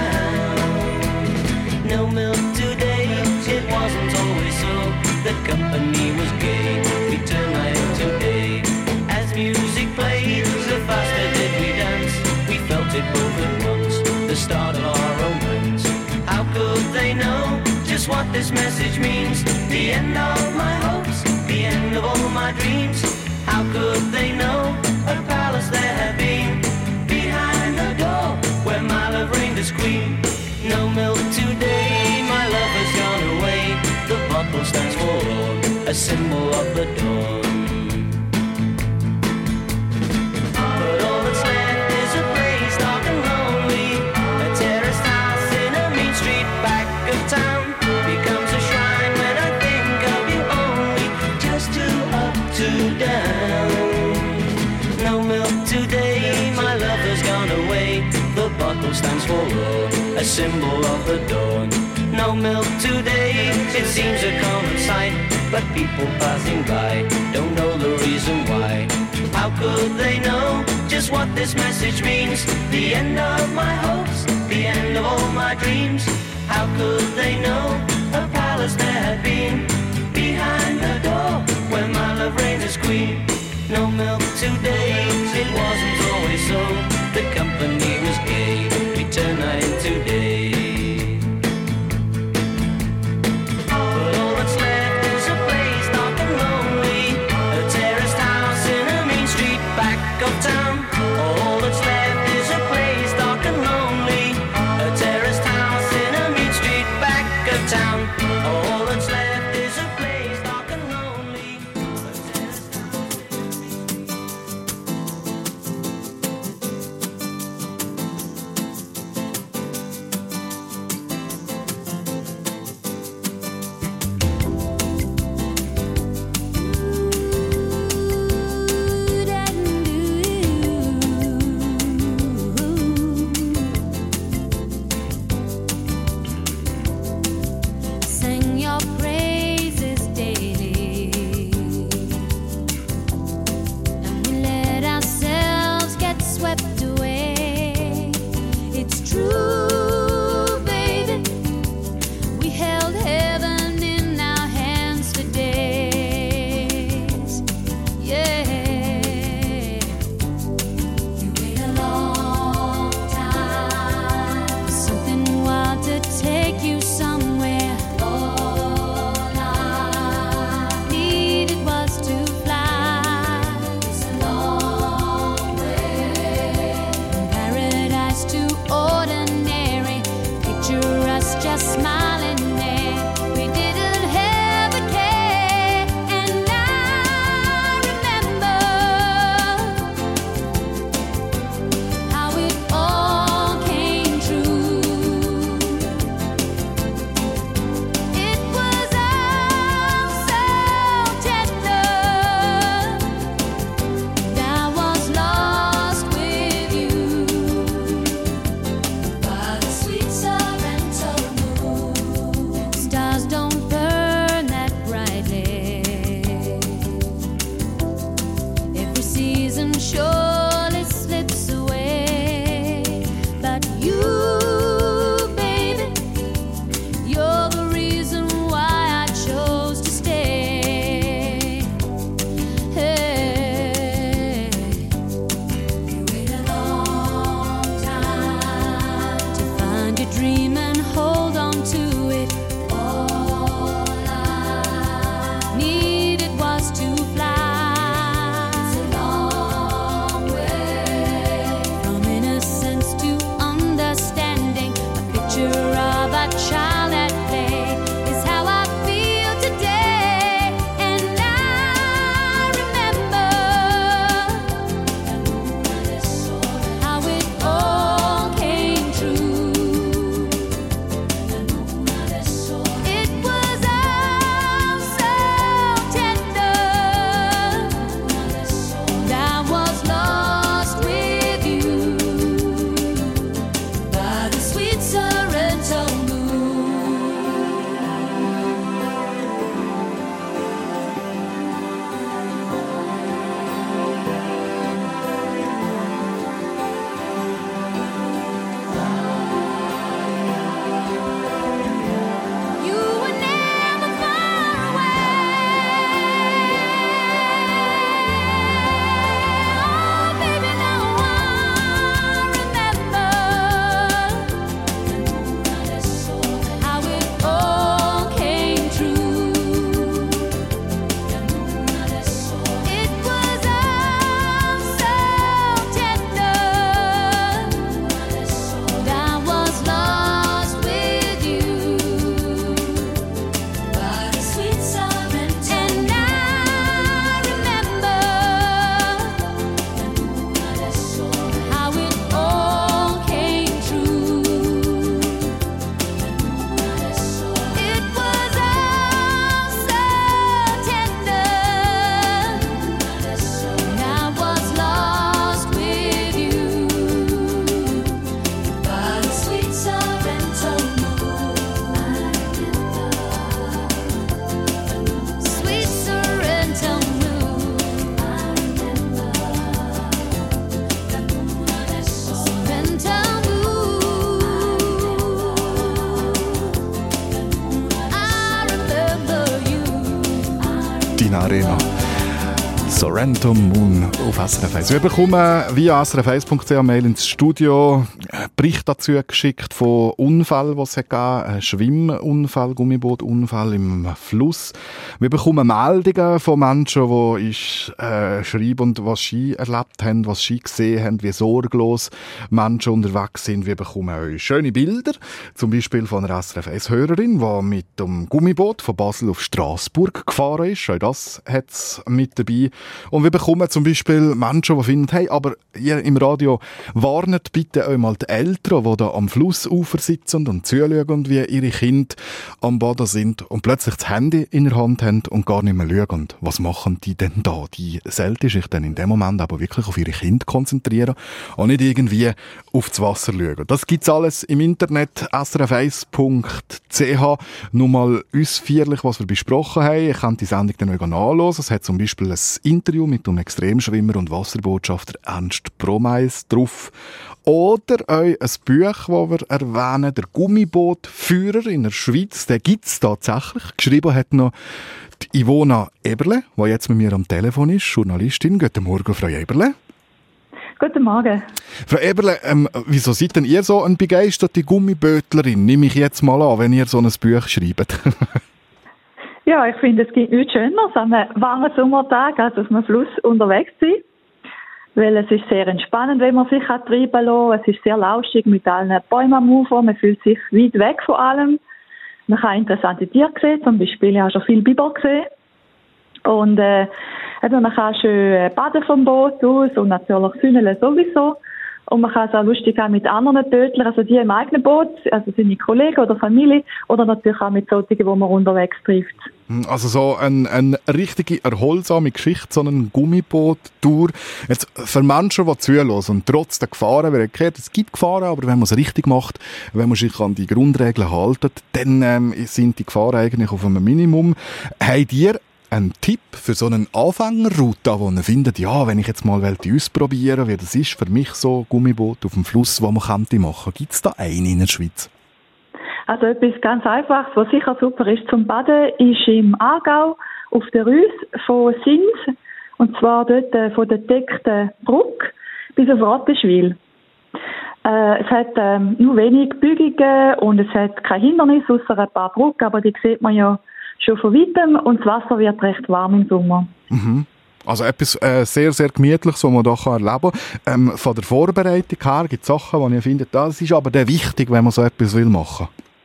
[SPEAKER 10] down. No milk today, it wasn't always so. The company was gay, we turn night into day. As music played, the faster did we dance. We felt it both at once, the start of our romance. How could they know just what this message means? The end of my hopes, the end of all my dreams. How could they know a palace there had been behind the door where my love reigned as queen? No milk today, my love has gone away. The bottle stands forlorn, a symbol of the dawn. But all that's left is a place dark and lonely. A terraced house in a mean street back of town becomes a shrine when I think of you only. Just to up, to down. No milk today, my love has gone away. The bottle stands forlorn, a symbol of the dawn. No milk today, it seems a common sight, but people passing by don't know the reason why. How could they know just what this message means? The end of my hopes, the end of all my dreams. How could they know a palace there had been behind the door where my love reigned as queen? No milk today, it wasn't always so. The company was gay, we turned night into day. But all that's left is a place dark and lonely. A terraced house in a mean street back of town. All that's left is a place dark and lonely. A terraced house in a mean street back of town. All that's left is a place dark and lonely. A terraced house.
[SPEAKER 3] Sorrento Moon auf S R F eins. Wir bekommen via S R F eins punkt c h Mail ins Studio einen Bericht dazu geschickt von Unfällen, die es gegeben hat. Ein Schwimmunfall, Gummibootunfall im Fluss. Wir bekommen Meldungen von Menschen, die ich, äh, schreiben, was Ski erlebt haben, was Ski gesehen haben, wie sorglos Menschen unterwegs sind. Wir bekommen auch schöne Bilder, zum Beispiel von einer S R F eins-Hörerin, die mit dem Gummiboot von Basel auf Straßburg gefahren ist. Auch das hat es mit dabei. Und wir bekommen zum Beispiel Menschen, die finden, hey, aber ihr im Radio warnet bitte einmal die Eltern, die da am Flussufer sitzen und zuschauen, wie ihre Kinder am Boden sind und plötzlich das Handy in der Hand haben und gar nicht mehr schauen. Was machen die denn da? Die sollten sich dann in dem Moment aber wirklich auf ihre Kinder konzentrieren und nicht irgendwie auf das Wasser schauen. Das gibt's alles im Internet, S R F eins punkt c h. Nur mal ausführlich, was wir besprochen haben. Ich kann die Sendung dann noch nachhören. Es hat zum Beispiel ein Interview mit dem Extremschwimmer und Wasserbotschafter Ernst Bromeis drauf. Oder auch ein Buch, das wir erwähnen, der Gummibootführer in der Schweiz, den gibt es tatsächlich. Geschrieben hat noch die Ivona Eberle, die jetzt mit mir am Telefon ist, Journalistin. Guten Morgen, Frau Eberle.
[SPEAKER 11] Guten Morgen.
[SPEAKER 3] Frau Eberle, ähm, wieso seid denn ihr so eine begeisterte Gummibötlerin? Nehme ich jetzt mal an, wenn ihr so ein Buch schreibt.
[SPEAKER 11] Ja, ich finde, es gibt nichts Schöneres an einem warmen Sommertag, als auf einem Fluss unterwegs zu sein. Weil es ist sehr entspannend, wenn man sich treiben lassen. Es ist sehr lauschig mit allen Bäumen am Ufer. Man fühlt sich weit weg von allem. Man kann interessante Tiere sehen. Zum Beispiel, ich habe schon viele Biber gesehen. Und äh, man kann schön baden vom Boot aus und natürlich sünneln sowieso. Und man kann es auch lustig haben mit anderen Bötlern, also die im eigenen Boot, also seine Kollegen oder Familie, oder natürlich auch mit solchen, die man unterwegs trifft.
[SPEAKER 3] Also so eine, eine richtige erholsame Geschichte, so eine Gummiboot-Tour. Jetzt für Menschen, die zuhören und trotz der Gefahren, wir haben gehört, es gibt Gefahren, aber wenn man es richtig macht, wenn man sich an die Grundregeln hält, dann ähm, sind die Gefahren eigentlich auf einem Minimum. Habt ihr ein Tipp für so eine Anfängerroute, wo man findet, ja, wenn ich jetzt mal ausprobieren will, wie das ist für mich so Gummiboot auf dem Fluss, wo man könnte machen. Gibt es da einen in der Schweiz?
[SPEAKER 11] Also etwas ganz Einfaches, was sicher super ist zum Baden, ist im Aargau auf der Rüss von Sins, und zwar dort äh, von der Deckten Brücke bis auf Rotteschwil. Äh, es hat ähm, nur wenig Bügungen und es hat kein Hindernis, außer ein paar Brücken, aber die sieht man ja schon von weitem und das Wasser wird recht warm im Sommer.
[SPEAKER 3] Mhm. Also etwas äh, sehr, sehr Gemütliches, was man da kann erleben kann. Ähm, von der Vorbereitung her gibt es Sachen, die ich finde, das ist aber dann wichtig, wenn man so etwas will machen.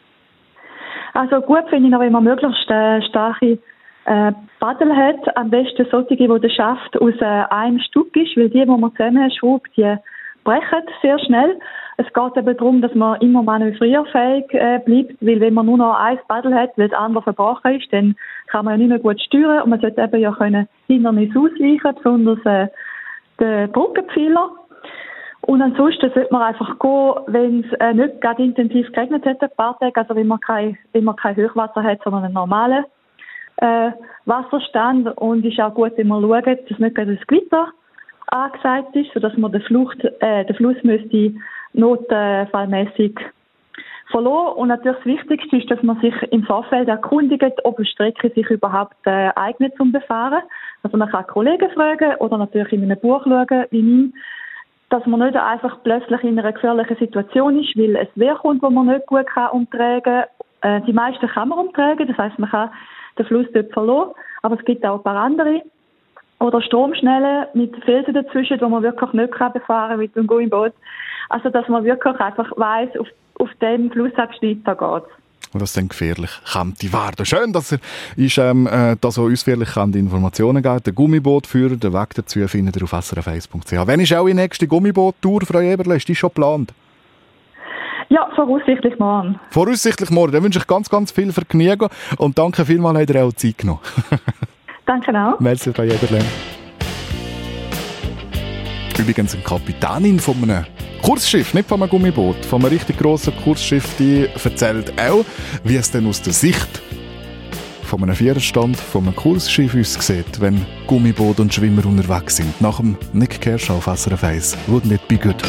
[SPEAKER 11] Also gut finde ich noch, wenn man möglichst äh, starke äh, Paddel hat. Am besten solche, die der Schaft aus äh, einem Stück ist, weil die, die man zusammenschraubt, die brechen sehr schnell. Es geht eben darum, dass man immer manövrierfähig äh, bleibt, weil wenn man nur noch ein Paddel hat, weil das andere verbrochen ist, dann kann man ja nicht mehr gut steuern und man sollte eben ja können Hindernisse ausweichen, besonders äh, den Brückenpfeiler. Und ansonsten sollte man einfach gehen, wenn es äh, nicht gerade intensiv geregnet hat, ein paar Tage, also wenn man kein, wenn man kein Hochwasser hat, sondern einen normalen äh, Wasserstand. Und es ist auch gut, wenn man schaut, dass nicht gerade das Gewitter angesagt ist, sodass man den, Flucht, äh, den Fluss müsste notfallmäßig verloren. Und natürlich das Wichtigste ist, dass man sich im Vorfeld erkundigt, ob eine Strecke sich überhaupt äh, eignet zum Befahren. Also man kann Kollegen fragen oder natürlich in einem Buch schauen, wie ich, dass man nicht einfach plötzlich in einer gefährlichen Situation ist, weil es Wehr kommt, wo man nicht gut kann umtragen kann. Äh, die meisten kann man umtragen, das heisst, man kann den Fluss dort verloren, aber es gibt auch ein paar andere. Oder Stromschnellen mit Felsen dazwischen, wo man wirklich nicht kann befahren mit dem Gummiboot. Also, dass man wirklich einfach weiss, auf, auf dem Flussabschnitt da geht's.
[SPEAKER 3] Und das dann gefährlich könnte werden. Schön, dass er ist, ähm, äh, da so ausführlich an die Informationen geht. Der Gummibootführer, den Weg dazu findet ihr auf S R F eins punkt c h. Wann ist auch die nächste Gummiboot-Tour, Frau Eberle? Ist die schon geplant?
[SPEAKER 11] Ja, voraussichtlich morgen.
[SPEAKER 3] Voraussichtlich morgen. Dann wünsche ich ganz, ganz viel Vergnügen und danke vielmals, habt ihr auch Zeit genommen.
[SPEAKER 11] Danke auch.
[SPEAKER 3] Merci, Frau Eberle. Übrigens eine Kapitänin von einem Kursschiff, nicht von einem Gummiboot, von einem richtig grossen Kursschiff, die erzählt auch, wie es denn aus der Sicht von einem Viererstand, von einem Kursschiff aussieht, wenn Gummiboot und Schwimmer unterwegs sind. Nach dem Nick Kershaw auf S R F eins. Wouldn't it be good?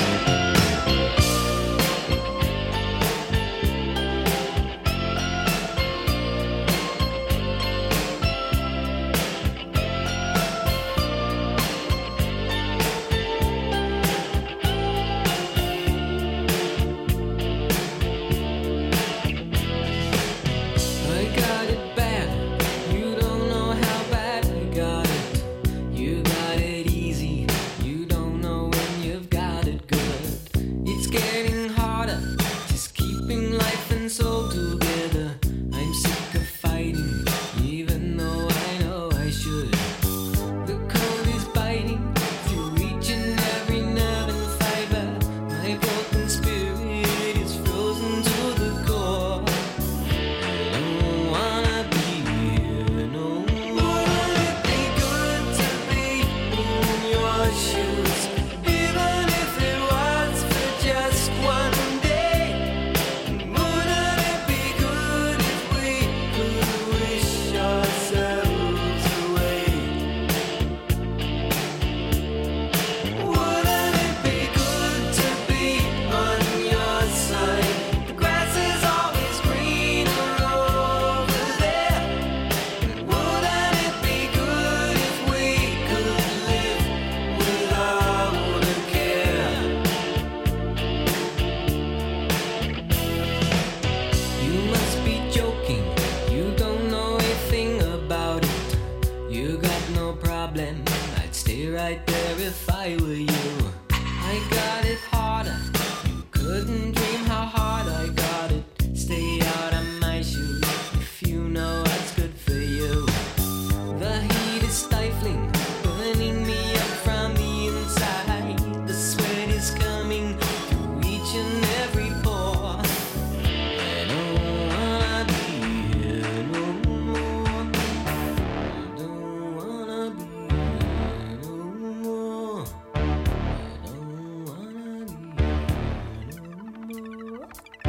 [SPEAKER 10] stay right there if I were you. I got it harder. You couldn't dream how hard I got it. Stay out of my shoes if you know what's good for you. The heat is stifling, burning me up from the inside. The sweat is coming through each and every pore. I don't wanna be here no more. I don't wanna be here no more. I don't wanna be here no more.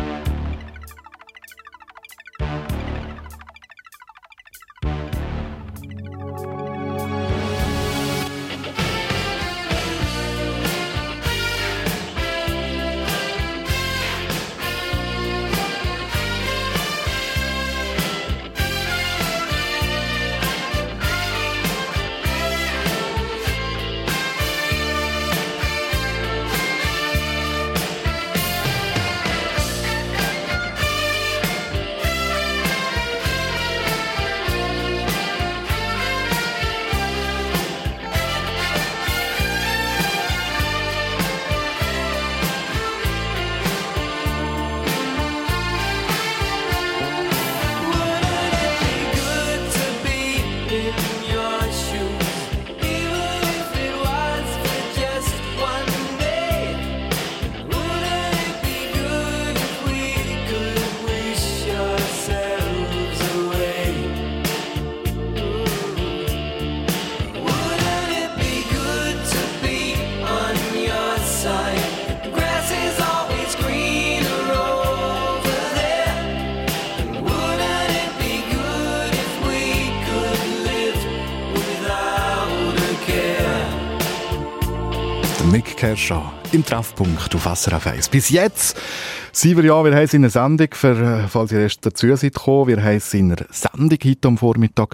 [SPEAKER 3] Nick Kershaw im Treffpunkt auf S R F eins. Bis jetzt sind wir ja, wir haben in einer Sendung, für, falls ihr erst dazu seid gekommen, wir haben in einer Sendung heute am Vormittag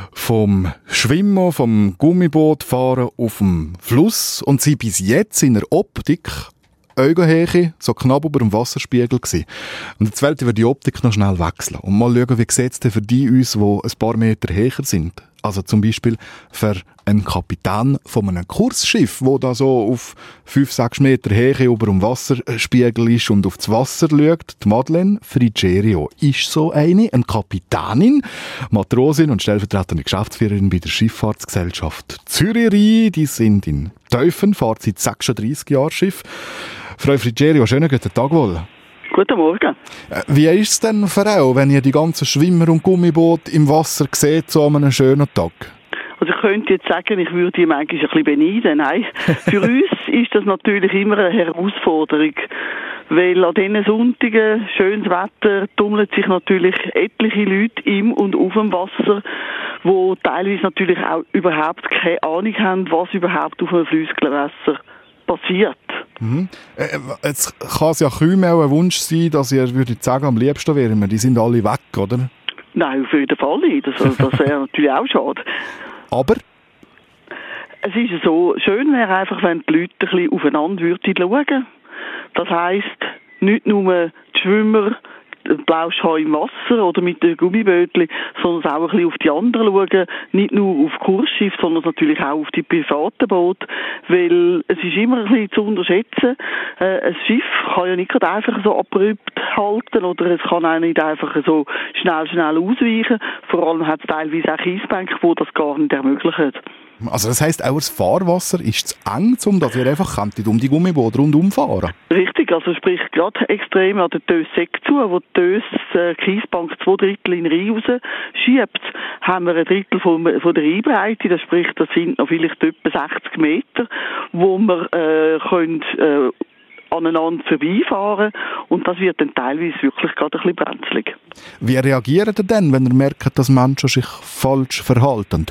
[SPEAKER 3] vom Schwimmen, vom Gummibootfahren auf dem Fluss und sind bis jetzt in der Optik Augenhöhe, so knapp über dem Wasserspiegel gewesen. Und jetzt wollte ich über die Optik noch schnell wechseln und mal schauen, wie sieht es denn für die uns, die ein paar Meter höher sind. Also zum Beispiel für einen Kapitän von einem Kursschiff, wo da so auf fünf, sechs Meter Höhe über dem Wasserspiegel ist und auf das Wasser schaut. Die Madeleine Frigerio ist so eine, eine Kapitänin, Matrosin und stellvertretende Geschäftsführerin bei der Schifffahrtsgesellschaft Zürich. Die sind in Teufen, fahrt seit sechsunddreissig Jahren Schiff. Frau Frigerio, schönen guten Tag wohl.
[SPEAKER 12] Guten Morgen.
[SPEAKER 3] Wie ist es denn für euch, wenn ihr die ganzen Schwimmer und Gummiboote im Wasser seht, so an einem schönen Tag?
[SPEAKER 12] Also ich könnte jetzt sagen, ich würde die manchmal ein bisschen beneiden. Nein, für uns ist das natürlich immer eine Herausforderung. Weil an diesen Sonntagen, schönes Wetter, tummeln sich natürlich etliche Leute im und auf dem Wasser, die teilweise natürlich auch überhaupt keine Ahnung haben, was überhaupt auf einem Flüssigwasser passiert.
[SPEAKER 3] Mhm. Äh, jetzt kann es ja kaum auch ein Wunsch sein, dass ihr würdet sagen, am liebsten wären wir. Die sind alle weg, oder?
[SPEAKER 12] Nein, auf jeden Fall nicht. Das, das wäre natürlich auch schade.
[SPEAKER 3] Aber?
[SPEAKER 12] Es ist so, schön wäre einfach, wenn die Leute ein bisschen aufeinander würden schauen. Das heisst, nicht nur die Schwimmer Plausch haben im Wasser oder mit den Gummibötchen, sondern auch ein bisschen auf die anderen schauen, nicht nur auf Kursschiff, sondern natürlich auch auf die privaten Boote, weil es ist immer ein bisschen zu unterschätzen, äh, ein Schiff kann ja nicht gerade einfach so abrupt halten oder es kann auch nicht einfach so schnell, schnell ausweichen, vor allem hat es teilweise auch Kiesbänke, die das gar nicht ermöglichen.
[SPEAKER 3] Also das heisst, auch das Fahrwasser ist zu eng, um dass ihr einfach könntet um die Gummiboote rundum fahren? Richtig,
[SPEAKER 12] also sprich gerade extrem an der Tös-Seck zu, wo die Tös äh, Kiesbank zwei Drittel in den Rhein raus schiebt, haben wir ein Drittel von, von der Rheinbreite, das sprich, das sind noch vielleicht etwa sechzig Meter, wo wir äh, können, äh, aneinander vorbeifahren und das wird dann teilweise wirklich gerade ein bisschen brenzlig.
[SPEAKER 3] Wie reagiert ihr denn, wenn ihr merkt, dass Menschen sich falsch verhalten?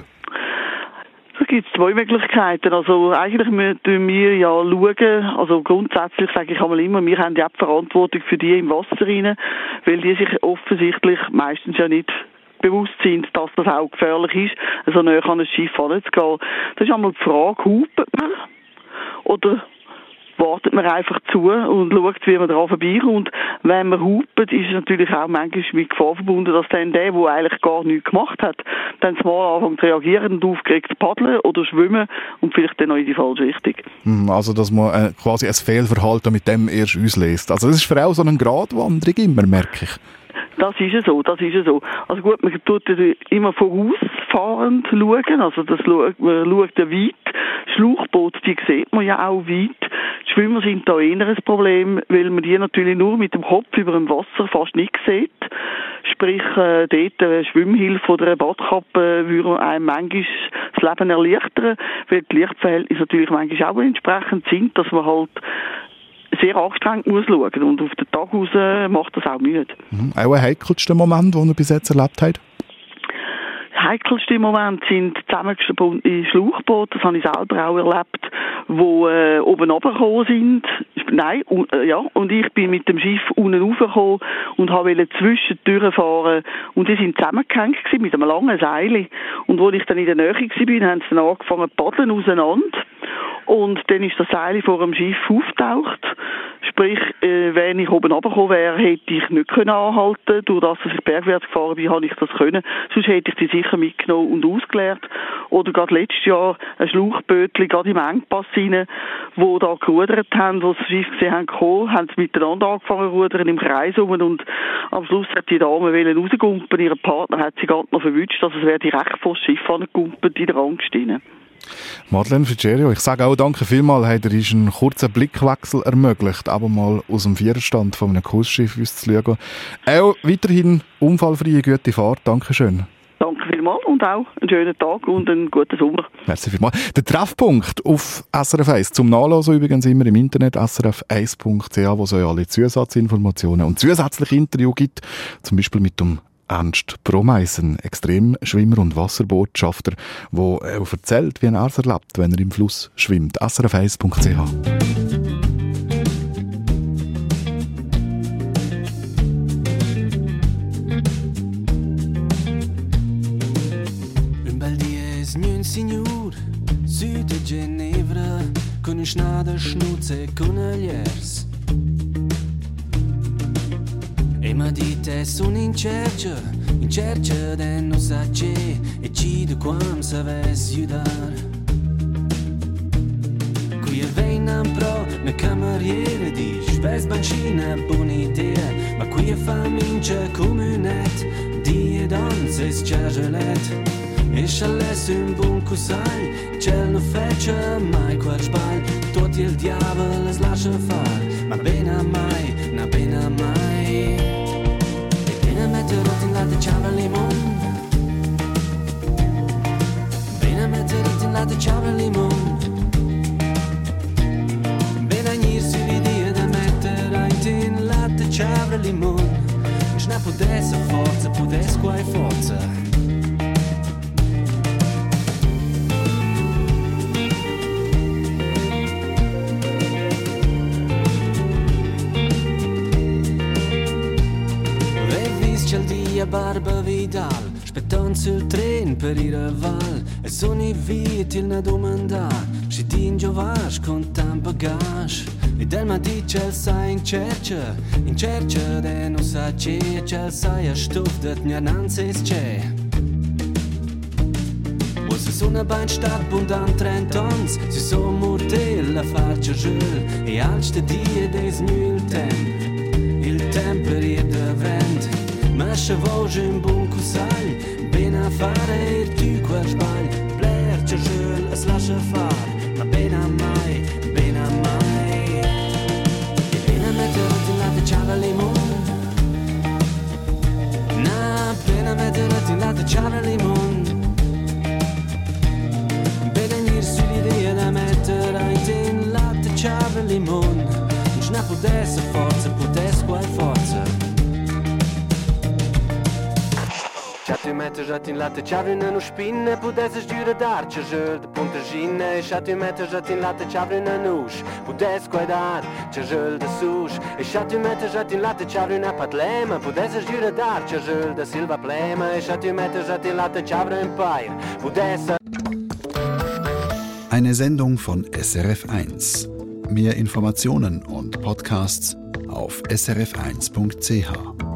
[SPEAKER 12] Da gibt es zwei Möglichkeiten. Also eigentlich müssen wir ja schauen, also grundsätzlich sage ich einmal immer, wir haben ja auch die Verantwortung für die im Wasser rein, weil die sich offensichtlich meistens ja nicht bewusst sind, dass das auch gefährlich ist, so näher an ein Schiff heranzugehen. Das ist einmal die Frage, hupen wir oder wartet man einfach zu und schaut, wie man daran vorbeikommt. Wenn man hupt, ist es natürlich auch manchmal mit Gefahr verbunden, dass dann der, der eigentlich gar nichts gemacht hat, dann mal anfängt zu reagieren und aufgeregt zu paddeln oder schwimmen und vielleicht dann noch in die falsche Richtung.
[SPEAKER 3] Hm, Also, dass man äh, quasi ein Fehlverhalten mit dem erst auslöst. Also, das ist für auch so eine Gratwanderung immer, merke ich.
[SPEAKER 12] Das ist es so, das ist es so. Also gut, man tut immer vorausfahrend schauen, also das schaut, man schaut ja weit. Schlauchboote, die sieht man ja auch weit. Die Schwimmer sind da eher ein Problem, weil man die natürlich nur mit dem Kopf über dem Wasser fast nicht sieht. Sprich, äh, dort eine Schwimmhilfe oder eine Badkappe würde einem manchmal das Leben erleichtern, weil die Lichtverhältnisse natürlich manchmal auch entsprechend sind, dass man halt sehr angestrengt muss schauen und auf den Tag raus macht das auch müde.
[SPEAKER 3] Mhm. Auch ein heikelster Moment, den ihr bis jetzt erlebt habt?
[SPEAKER 12] Der heikelste Moment sind zusammengebundene Schlauchboote, das habe ich selber auch erlebt, die äh, oben runtergekommen sind. Nein, uh, ja, und ich bin mit dem Schiff unten raufgekommen und wollte zwischen die Türen fahren und die sind zusammengehängt gewesen mit einem langen Seil. Und als ich dann in der Nähe war, haben sie dann angefangen zu paddeln auseinander. Und dann ist das Seil vor dem Schiff aufgetaucht. Sprich, äh, wenn ich oben runtergekommen wäre, hätte ich nicht können anhalten. Durch das, dass ich bergwärts gefahren bin, habe ich das können. Sonst hätte ich die sicher mitgenommen und ausgeleert. Oder gerade letztes Jahr ein Schlauchbötchen, gerade im Engpass rein, wo da gerudert haben, wo sie das Schiff gesehen haben, gekommen, haben sie miteinander angefangen zu rudern im Kreis rum und am Schluss hat die Dame rausgumpen. Ihr Partner hat sie gerade noch verwünscht, dass es wäre direkt vor das Schiff angegumpelt in der Angst rein.
[SPEAKER 3] Madeleine Frigerio, ich sage auch danke vielmals, habt ihr uns einen kurzen Blickwechsel ermöglicht, aber mal aus dem Viererstand von einem Kursschiff uns zu schauen. Auch weiterhin unfallfreie, gute Fahrt. Dankeschön.
[SPEAKER 12] Danke vielmals und auch einen schönen Tag und einen guten Sommer.
[SPEAKER 3] Merci vielmals. Der Treffpunkt auf S R F eins zum Nachlesen übrigens immer im Internet s r f eins punkt c h, wo es euch alle Zusatzinformationen und zusätzliche Interviews gibt, zum Beispiel mit dem Ernst Bromeisen, Extremschwimmer und Wasserbotschafter, der erzählt, wie er es erlebt, wenn er im Fluss schwimmt. s r f eins punkt c h.
[SPEAKER 13] Un bel dia es gnün signor, sud de Ginevra, con un schnada schnuzze con agliers. E mi dite sono in cerca, in cerca de non sa c'è, e ci da quam saves aiutar. Qui venna un pro, una cameriera dice, ves bancina, buona idea, ma qui fa mince comunet, die danza es cergelet. E c'allesse un buon cusai, c'è non fece mai quel sbagl, tutti il diavolo les lascia far, ma bene mai, na bene mai. Bine meteorit in latte cealală limon, bine meteorit in latte cealală limon, bine nirsi l'idea de mettere in latte cealală limon, și ne pudesse forza, pudesse quai forza. Barba Vidal, aspettando sul tren per ir a Val, e sono i viti il ne domandar, și din giovaș contam bagaj, e del matí cel sai in cerca, in cerca de nu sa ce, cel sai a stuf dat mia nanses ce. O se sună bain stat bundan trentons, si so mortel la farcia jul, e alste die des nu il temp, il temp per ir de vent. Ma se voce un buon cusal, bene a fare e tu quel sbagl, bler c'è giù e lascia far, ma bene a mai, bene a mai. E bene a metterti in latte ciala limon, na, bene a metterti in latte ciala limon, bene a nirsi l'idea da mettere in latte ciala limon, non ce ne potesse forza, potesse qual forza. Tu metti già in latte ciavri in uno spinne, potessi giure darci giù de puntergine, e se tu metti già in latte ciavri in un usci, potessi guardare c'è giù de sush, e se tu metti già in latte ciavri in patlema, potessi giure darci giù de silva plema, e se tu metti già in latte ciavri in pair, potessi.
[SPEAKER 1] Eine Sendung von S R F eins. Mehr Informationen und Podcasts auf s r f eins punkt c h.